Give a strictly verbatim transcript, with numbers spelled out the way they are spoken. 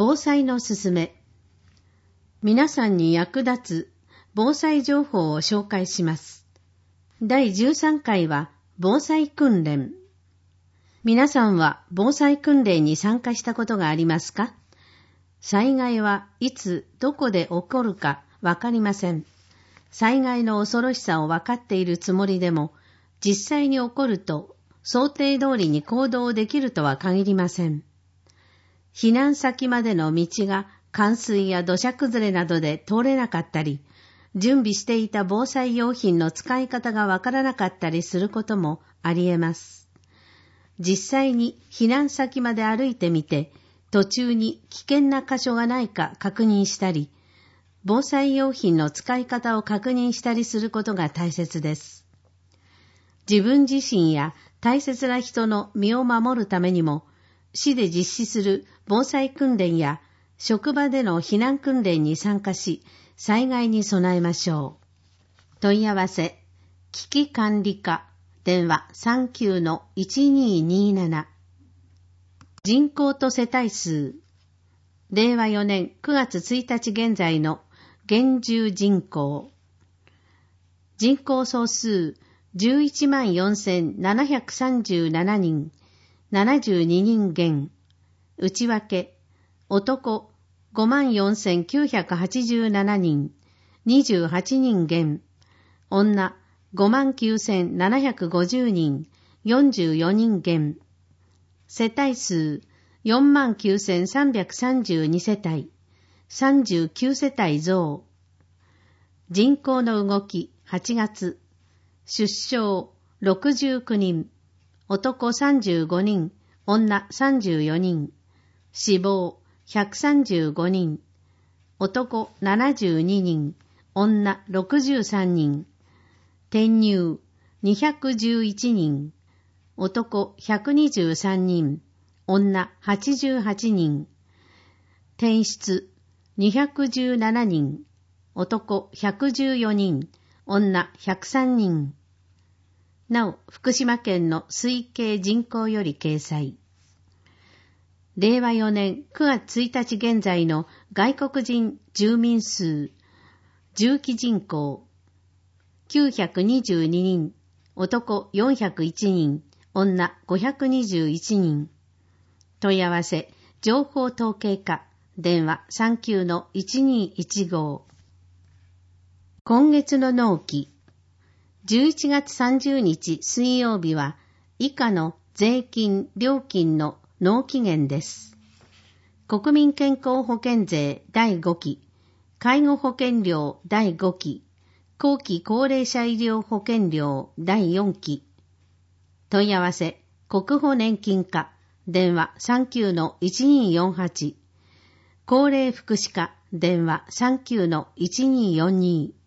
防災のすすめ。皆さんに役立つ防災情報を紹介します。だいじゅうさんかいは防災訓練。皆さんは防災訓練に参加したことがありますか？災害はいつどこで起こるかわかりません。災害の恐ろしさを分かっているつもりでも、実際に起こると想定通りに行動できるとは限りません。避難先までの道が冠水や土砂崩れなどで通れなかったり、準備していた防災用品の使い方がわからなかったりすることもあり得ます。実際に避難先まで歩いてみて、途中に危険な箇所がないか確認したり、防災用品の使い方を確認したりすることが大切です。自分自身や大切な人の身を守るためにも、市で実施する防災訓練や職場での避難訓練に参加し、災害に備えましょう。問い合わせ、危機管理課、電話 さんきゅうのいちにーにーなな。人口と世帯数。れいわよねんくがつついたち現在の現住人口。人口総数じゅういちまんよんせんななひゃくさんじゅうななにん。ななじゅうににん減。内訳、男ごまんよんせんきゅうひゃくはちじゅうななにん、にじゅうはちにん減。女ごまんきゅうせんななひゃくごじゅうにん、よんじゅうよにん減。世帯数よんまんきゅうせんさんびゃくさんじゅうにせたい、さんじゅうきゅうせたい増。人口の動きはちがつ。出生ろくじゅうきゅうにん。男さんじゅうごにん、女さんじゅうよにん。死亡ひゃくさんじゅうごにん。男ななじゅうににん、女ろくじゅうさんにん。転入にひゃくじゅういちにん。男ひゃくにじゅうさんにん、女はちじゅうはちにん。転出にひゃくじゅうななにん。男ひゃくじゅうよにん、女ひゃくさんにん。なお、福島県の推計人口より掲載。れいわよねんくがつついたち現在の外国人住民数、住基人口、きゅうひゃくにじゅうににん、男よんひゃくいちにん、女ごひゃくにじゅういちにん。問い合わせ、情報統計課、電話 さんきゅうのいちにーいちご。今月の納期。じゅういちがつさんじゅうにち水曜日は以下の税金・料金の納期限です。国民健康保険税だいごき、介護保険料だいごき、後期高齢者医療保険料だいよんき。問い合わせ、国保年金課、電話 さんきゅうのいちにーよんはち、高齢福祉課、電話 さんきゅうのいちにーよんに。